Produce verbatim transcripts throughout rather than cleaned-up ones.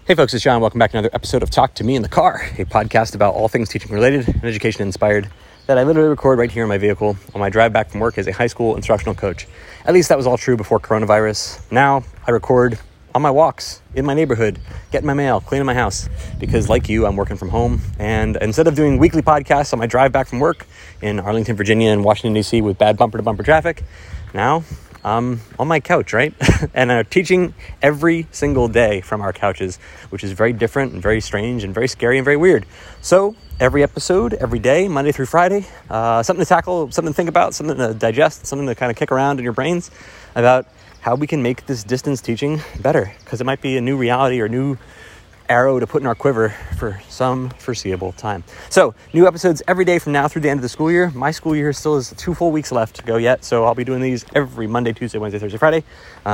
Hey folks, it's John. Welcome back to another episode of Talk to Me in the Car, a podcast about all things teaching related and education inspired that I literally record right here in my vehicle on my drive back from work as a high school instructional coach. At least that was all true before coronavirus. Now I record on my walks in my neighborhood, getting my mail, cleaning my house, because like you, I'm working from home. And instead of doing weekly podcasts on my drive back from work in Arlington, Virginia and Washington, D C with bad bumper to bumper traffic, now I'm on my couch, right? and I'm teaching every single day from our couches, which is very different and very strange and very scary and very weird. So every episode, every day, Monday through Friday, uh, something to tackle, something to think about, something to digest, something to kind of kick around in your brains about how we can make this distance teaching better, because it might be a new reality or new arrow to put in our quiver for some foreseeable time. So new episodes every day from now through the end of the school year. My school year still has two full weeks left to go yet, so I'll be doing these every Monday, Tuesday, Wednesday, Thursday, Friday.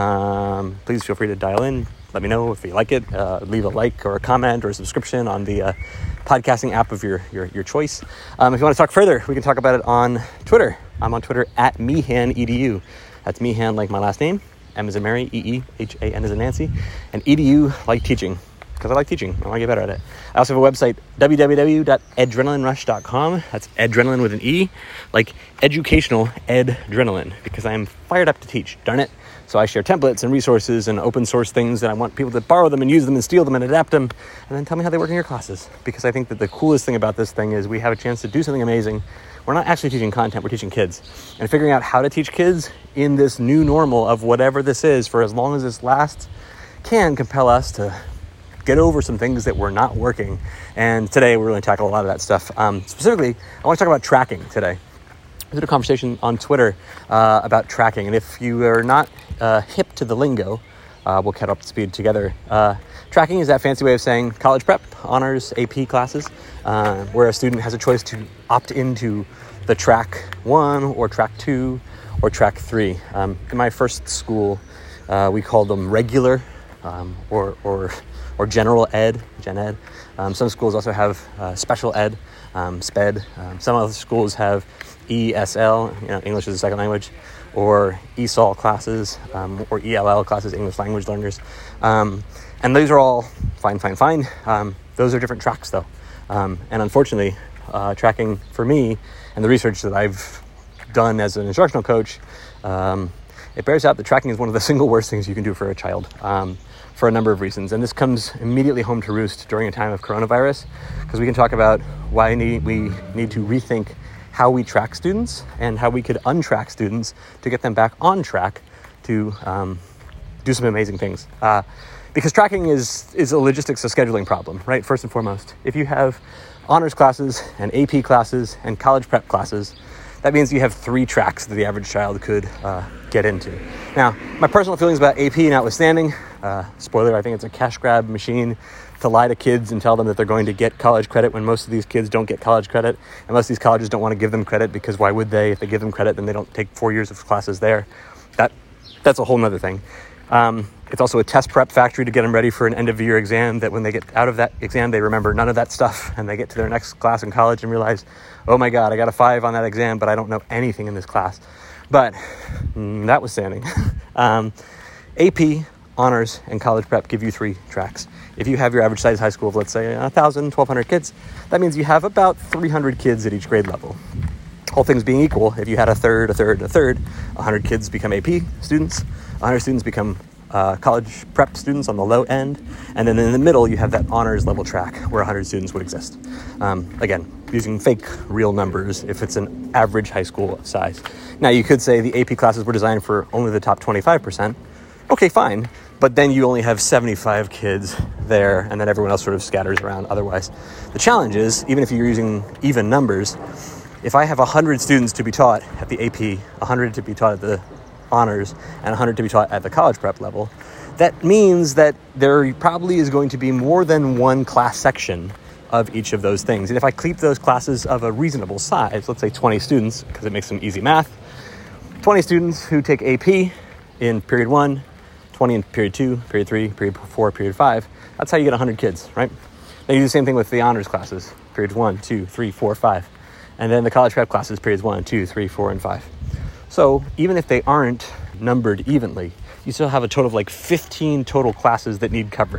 Um, please feel free to dial in. Let me know if you like it. Uh, leave a like or a comment or a subscription on the uh, podcasting app of your your, your choice. Um, if you want to talk further, we can talk about it on Twitter. I'm on Twitter at mehanedu. That's mehan like my last name. M as in Mary, E E H A N as in Nancy, and edu like teaching, because I like teaching. I want to get better at it. I also have a website, w w w dot adrenaline rush dot com. That's adrenaline with an E, like educational adrenaline, because I am fired up to teach, darn it. So I share templates and resources and open source things, and I want people to borrow them and use them and steal them and adapt them, and then tell me how they work in your classes. Because I think that the coolest thing about this thing is we have a chance to do something amazing. We're not actually teaching content, we're teaching kids. And figuring out how to teach kids in this new normal of whatever this is for as long as this lasts can compel us to get over some things that were not working. And today we're going to tackle a lot of that stuff. Um, specifically, I want to talk about tracking today. We did a conversation on Twitter uh, about tracking. And if you are not uh, hip to the lingo, uh, we'll catch up to speed together. Uh, tracking is that fancy way of saying college prep, honors, A P classes, uh, where a student has a choice to opt into the track one or track two or track three. Um, in my first school, uh, we called them regular um, or or or general ed, gen ed. Um, some schools also have uh, special ed, um, SPED. Um, some other schools have E S L, you know, English as a second language, or E S O L classes, um, or E L L classes, English language learners. Um, and those are all fine, fine, fine. Um, those are different tracks though. Um, and unfortunately, uh, tracking for me and the research that I've done as an instructional coach, um, it bears out that tracking is one of the single worst things you can do for a child. Um, for a number of reasons. And this comes immediately home to roost during a time of coronavirus, because we can talk about why need, we need to rethink how we track students and how we could untrack students to get them back on track to um, do some amazing things. Uh, because tracking is, is a logistics, a scheduling problem, right? First and foremost, if you have honors classes and A P classes and college prep classes, that means you have three tracks that the average child could uh, get into. Now, my personal feelings about A P notwithstanding, uh, spoiler, I think it's a cash grab machine to lie to kids and tell them that they're going to get college credit when most of these kids don't get college credit. And most of these colleges don't want to give them credit, because why would they? If they give them credit, then they don't take four years of classes there. That That's a whole nother thing. Um, it's also a test prep factory to get them ready for an end of year exam, that when they get out of that exam, they remember none of that stuff, and they get to their next class in college and realize, oh my God, I got a five on that exam, but I don't know anything in this class. But mm, notwithstanding, um, A P, honors, and college prep give you three tracks. If you have your average size high school of, let's say, one thousand, twelve hundred kids, that means you have about three hundred kids at each grade level. All things being equal, if you had a third, a third, a third, one hundred kids become A P students, one hundred students become uh, college prep students on the low end, and then in the middle you have that honors level track where one hundred students would exist. Um, again, using fake real numbers if it's an average high school size. Now you could say the A P classes were designed for only the top twenty-five percent. Okay, fine, but then you only have seventy-five kids there, and then everyone else sort of scatters around otherwise. The challenge is, even if you're using even numbers, if I have one hundred students to be taught at the A P, one hundred to be taught at the honors, and one hundred to be taught at the college prep level, that means that there probably is going to be more than one class section of each of those things. And if I keep those classes of a reasonable size, let's say twenty students, because it makes some easy math, twenty students who take A P in period one, twenty in period two, period three, period four, period five, that's how you get one hundred kids, right? Then you do the same thing with the honors classes, periods one, two, three, four, five. And then the college prep classes, periods one, two, three, four, and five. So even if they aren't numbered evenly, you still have a total of like fifteen total classes that need coverage.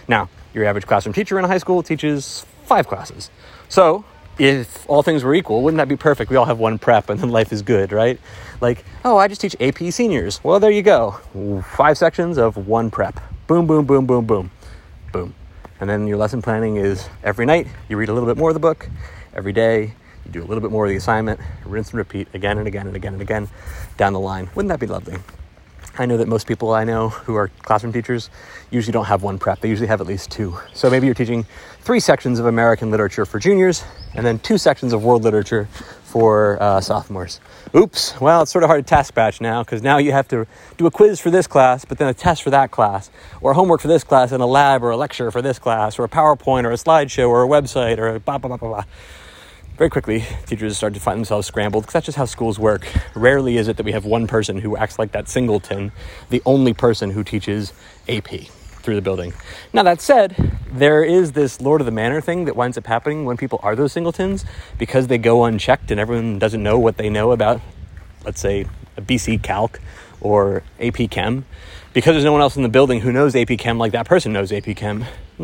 Now, your average classroom teacher in a high school teaches five classes. So if all things were equal, wouldn't that be perfect? We all have one prep and then life is good, right? Like, oh, I just teach A P seniors. Well, there you go. Five sections of one prep. Boom, boom, boom, boom, boom, boom. And then your lesson planning is every night you read a little bit more of the book. Every day you do a little bit more of the assignment. Rinse and repeat again and again and again and again down the line. Wouldn't that be lovely? I know that most people I know who are classroom teachers usually don't have one prep. They usually have at least two. So maybe you're teaching three sections of American literature for juniors and then two sections of world literature for uh, sophomores. Oops. Well, it's sort of hard to task batch now because now you have to do a quiz for this class, but then a test for that class, or homework for this class and a lab or a lecture for this class, or a PowerPoint or a slideshow or a website or a blah, blah, blah, blah, blah. Very quickly, teachers start to find themselves scrambled because that's just how schools work. Rarely is it that we have one person who acts like that singleton, the only person who teaches A P through the building. Now, that said, there is this Lord of the Manor thing that winds up happening when people are those singletons because they go unchecked and everyone doesn't know what they know about, let's say, a B C Calc or A P Chem. Because there's no one else in the building who knows A P Chem like that person knows A P Chem,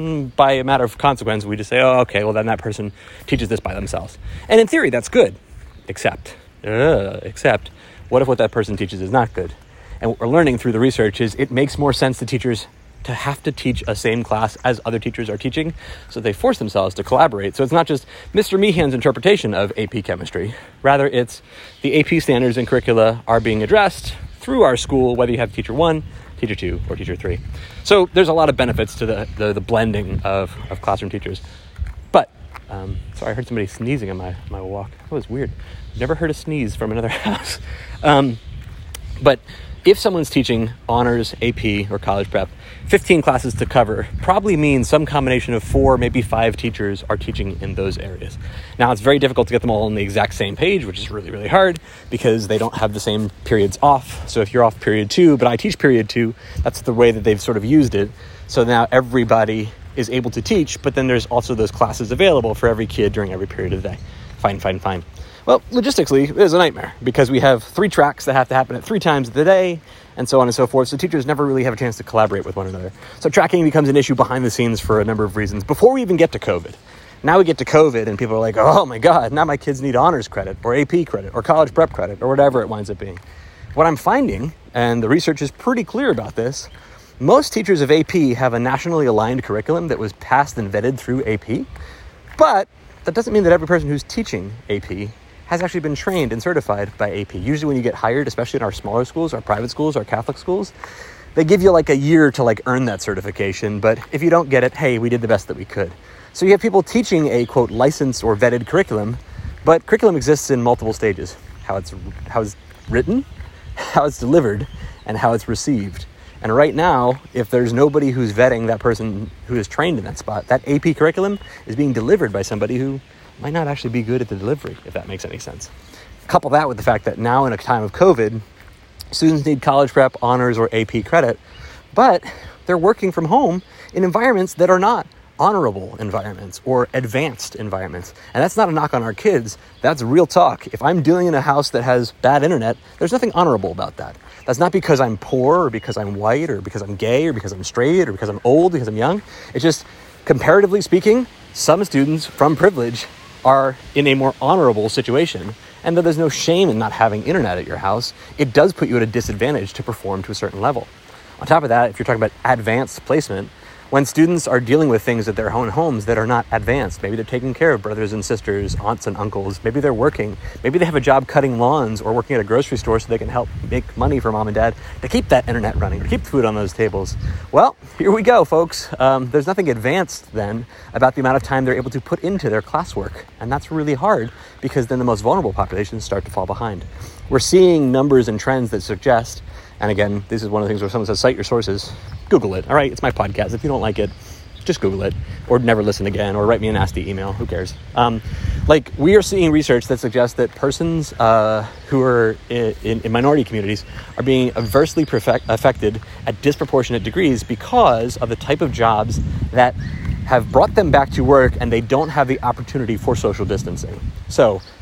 by a matter of consequence, we just say, oh, okay, well, then that person teaches this by themselves. And in theory, that's good, except, uh, except, what if what that person teaches is not good? And what we're learning through the research is it makes more sense to teachers to have to teach a same class as other teachers are teaching, so they force themselves to collaborate. So it's not just Mister Meehan's interpretation of A P chemistry. Rather, it's the A P standards and curricula are being addressed through our school, whether you have teacher one, teacher two, or teacher three. So there's a lot of benefits to the the, the blending of, of classroom teachers. But, um, sorry, I heard somebody sneezing on my, my walk. That was weird. Never heard a sneeze from another house. Um, but if someone's teaching honors, A P, or college prep, fifteen classes to cover probably means some combination of four, maybe five teachers are teaching in those areas. Now, it's very difficult to get them all on the exact same page, which is really, really hard because they don't have the same periods off. So if you're off period two, but I teach period two, that's the way that they've sort of used it. So now everybody is able to teach, but then there's also those classes available for every kid during every period of the day. Fine, fine, fine. Well, logistically, it is a nightmare because we have three tracks that have to happen at three times of the day and so on and so forth. So teachers never really have a chance to collaborate with one another. So tracking becomes an issue behind the scenes for a number of reasons before we even get to COVID. Now we get to COVID and people are like, oh my God, now my kids need honors credit or A P credit or college prep credit or whatever it winds up being. What I'm finding, and the research is pretty clear about this, most teachers of A P have a nationally aligned curriculum that was passed and vetted through A P, but that doesn't mean that every person who's teaching A P has actually been trained and certified by A P. Usually when you get hired, especially in our smaller schools, our private schools, our Catholic schools, they give you like a year to like earn that certification. But if you don't get it, hey, we did the best that we could. So you have people teaching a quote licensed or vetted curriculum, but curriculum exists in multiple stages. How it's how it's written, how it's delivered, and how it's received. And right now, if there's nobody who's vetting that person who is trained in that spot, that A P curriculum is being delivered by somebody who might not actually be good at the delivery, if that makes any sense. Couple that with the fact that now in a time of COVID, students need college prep, honors, or A P credit, but they're working from home in environments that are not honorable environments or advanced environments. And that's not a knock on our kids. That's real talk. If I'm dealing in a house that has bad internet, there's nothing honorable about that. That's not because I'm poor or because I'm white or because I'm gay or because I'm straight or because I'm old, because I'm young. It's just, comparatively speaking, some students from privilege are in a more honorable situation. And though there's no shame in not having internet at your house, it does put you at a disadvantage to perform to a certain level. On top of that, if you're talking about advanced placement, when students are dealing with things at their own homes that are not advanced, maybe they're taking care of brothers and sisters, aunts and uncles, maybe they're working, maybe they have a job cutting lawns or working at a grocery store so they can help make money for mom and dad to keep that internet running, to keep food on those tables. Well, here we go, folks. Um, there's nothing advanced then about the amount of time they're able to put into their classwork. And that's really hard because then the most vulnerable populations start to fall behind. We're seeing numbers and trends that suggest, and again, this is one of the things where someone says, cite your sources, Google it. All right, it's my podcast. If you don't like it, just Google it or never listen again or write me a nasty email. Who cares? Um, like we are seeing research that suggests that persons uh, who are in, in, in minority communities are being adversely perfect, affected at disproportionate degrees because of the type of jobs that have brought them back to work and they don't have the opportunity for social distancing. So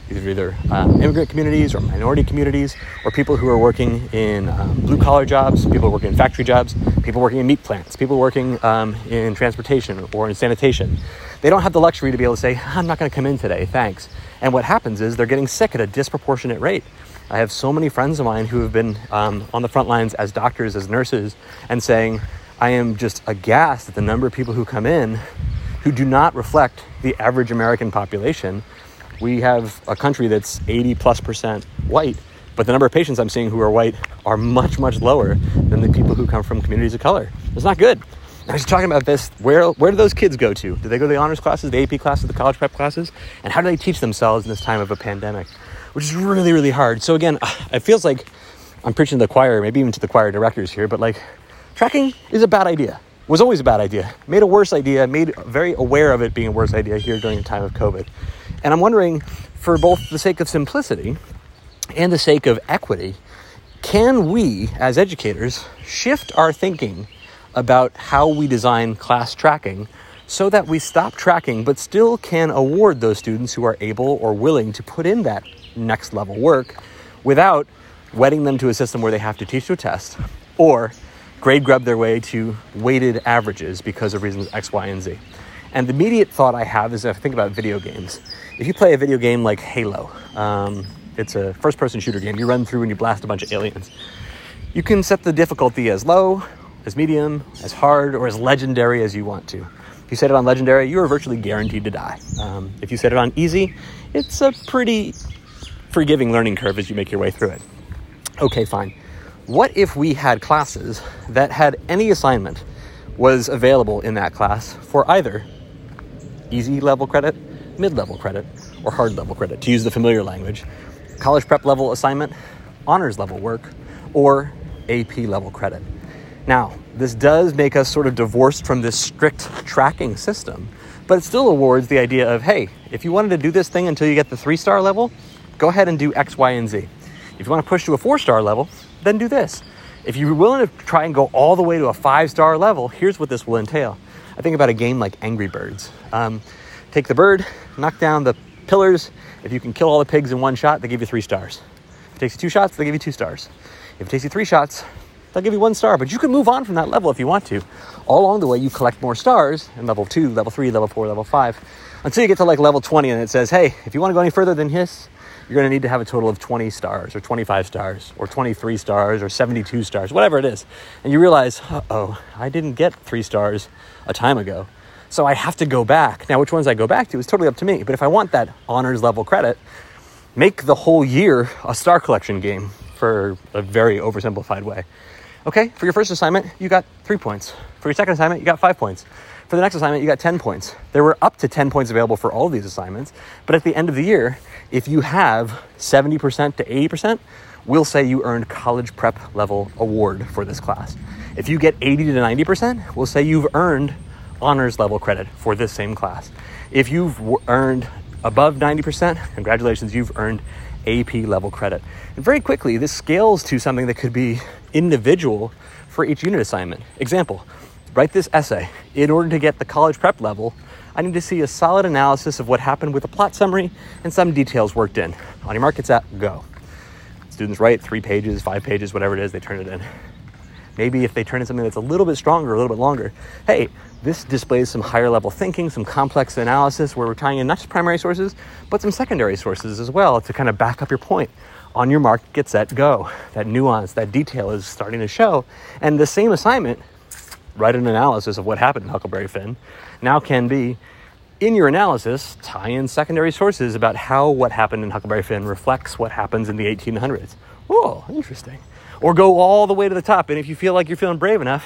These are either uh, immigrant communities or minority communities, or people who are working in um, blue-collar jobs, people working in factory jobs, people working in meat plants, people working um, in transportation or in sanitation. They don't have the luxury to be able to say, I'm not going to come in today, thanks. And what happens is they're getting sick at a disproportionate rate. I have so many friends of mine who have been um, on the front lines as doctors, as nurses, and saying, I am just aghast at the number of people who come in who do not reflect the average American population. We have a country that's eighty plus percent white, but the number of patients I'm seeing who are white are much, much lower than the people who come from communities of color. It's not good. I was talking about this. Where where do those kids go to? Do they go to the honors classes, the A P classes, the college prep classes? And how do they teach themselves in this time of a pandemic? Which is really, really hard. So again, it feels like I'm preaching to the choir, maybe even to the choir directors here, but like tracking is a bad idea. Was always a bad idea. Made a worse idea, made very aware of it being a worse idea here during the time of COVID. And I'm wondering, for both the sake of simplicity and the sake of equity, can we, as educators, shift our thinking about how we design class tracking so that we stop tracking but still can award those students who are able or willing to put in that next level work without wedding them to a system where they have to teach to a test or grade grub their way to weighted averages because of reasons X, Y, and Z. And the immediate thought I have is if I think about video games. If you play a video game like Halo, um, it's a first-person shooter game. You run through and you blast a bunch of aliens. You can set the difficulty as low, as medium, as hard, or as legendary as you want to. If you set it on legendary, you are virtually guaranteed to die. Um, if you set it on easy, it's a pretty forgiving learning curve as you make your way through it. Okay, fine. What if we had classes that had any assignment was available in that class for either easy level credit, mid-level credit, or hard level credit, to use the familiar language, college prep level assignment, honors level work, or A P level credit? Now, this does make us sort of divorced from this strict tracking system, but it still awards the idea of, hey, if you wanted to do this thing until you get the three-star level, go ahead and do X, Y, and Z. If you want to push to a four-star level, then do this. If you're willing to try and go all the way to a five-star level, here's what this will entail. I think about a game like Angry Birds. Um, take the bird, knock down the pillars. If you can kill all the pigs in one shot, they give you three stars. If it takes you two shots, they give you two stars. If it takes you three shots, they'll give you one star, but you can move on from that level if you want to. All along the way, you collect more stars in level two, level three, level four, level five, until you get to like level twenty and it says, hey, if you want to go any further than this, you're going to need to have a total of twenty stars or twenty-five stars or twenty-three stars or seventy-two stars, whatever it is. And you realize, uh-oh, I didn't get three stars a time ago. So I have to go back. Now, which ones I go back to is totally up to me. But if I want that honors level credit, make the whole year a star collection game for a very oversimplified way. Okay, for your first assignment, you got three points. For your second assignment, you got five points. For the next assignment, you got ten points. There were up to ten points available for all of these assignments. But at the end of the year, if you have seventy percent to eighty percent, we'll say you earned college prep level award for this class. If you get eighty to ninety percent, we'll say you've earned honors level credit for this same class. If you've w- earned above ninety percent, congratulations, you've earned A P level credit. And very quickly, this scales to something that could be individual for each unit assignment. Example, write this essay. In order to get the college prep level, I need to see a solid analysis of what happened with a plot summary and some details worked in. On your mark, get set, go. Students write three pages, five pages, whatever it is, they turn it in. Maybe if they turn in something that's a little bit stronger, a little bit longer, hey, this displays some higher level thinking, some complex analysis where we're tying in not just primary sources, but some secondary sources as well to kind of back up your point. On your mark, get set, go. That nuance, that detail is starting to show. And the same assignment, write an analysis of what happened in Huckleberry Finn, now can be, in your analysis, tie in secondary sources about how what happened in Huckleberry Finn reflects what happens in the eighteen hundreds. Oh, interesting. Or go all the way to the top. And if you feel like you're feeling brave enough,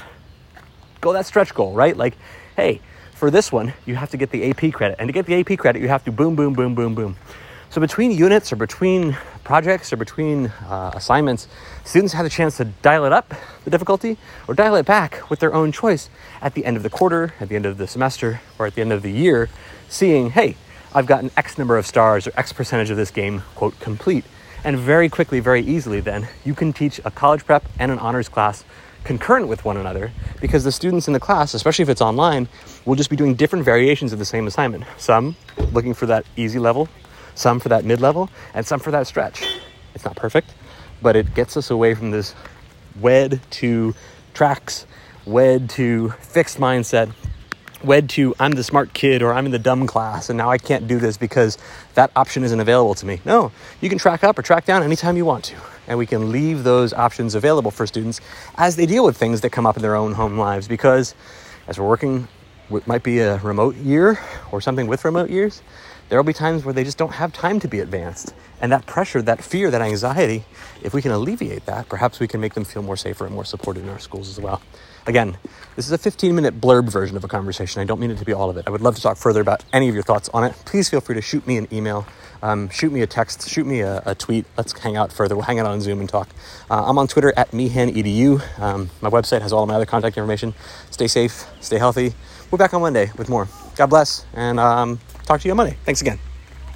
go that stretch goal, right? Like, hey, for this one, you have to get the A P credit. And to get the A P credit, you have to boom, boom, boom, boom, boom. So between units or between projects or between uh, assignments, students have the chance to dial it up, the difficulty, or dial it back with their own choice at the end of the quarter, at the end of the semester, or at the end of the year, seeing, hey, I've gotten X number of stars or X percentage of this game, quote, complete. And very quickly, very easily then, you can teach a college prep and an honors class concurrent with one another because the students in the class, especially if it's online, will just be doing different variations of the same assignment. Some looking for that easy level, some for that mid-level and some for that stretch. It's not perfect, but it gets us away from this wed to tracks, wed to fixed mindset, wed to I'm the smart kid or I'm in the dumb class and now I can't do this because that option isn't available to me. No, you can track up or track down anytime you want to. And we can leave those options available for students as they deal with things that come up in their own home lives. Because as we're working, it might be a remote year or something with remote years, there will be times where they just don't have time to be advanced. And that pressure, that fear, that anxiety, if we can alleviate that, perhaps we can make them feel more safer and more supported in our schools as well. Again, this is a fifteen minute blurb version of a conversation. I don't mean it to be all of it. I would love to talk further about any of your thoughts on it. Please feel free to shoot me an email, um, shoot me a text, shoot me a, a tweet. Let's hang out further. We'll hang out on Zoom and talk. Uh, I'm on Twitter at meehanedu. Um, my website has all of my other contact information. Stay safe, stay healthy. We're back on Monday with more. God bless, and um, talk to you on Monday. Thanks again.